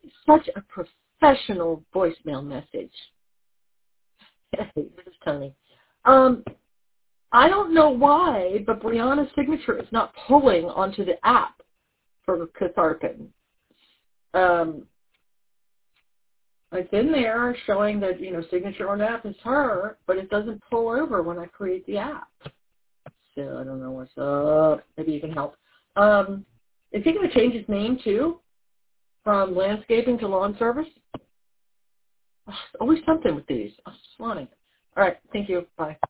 such a professional voicemail message. This is Tony. I don't know why, but Brianna's signature is not pulling onto the app for Catharpin. It's in there showing that, signature on the app is her, but it doesn't pull over when I create the app. So I don't know what's up. Maybe you can help. Is he going to change his name, too, from landscaping to lawn service? Always something with these. I'm just wanting. All right. Thank you. Bye.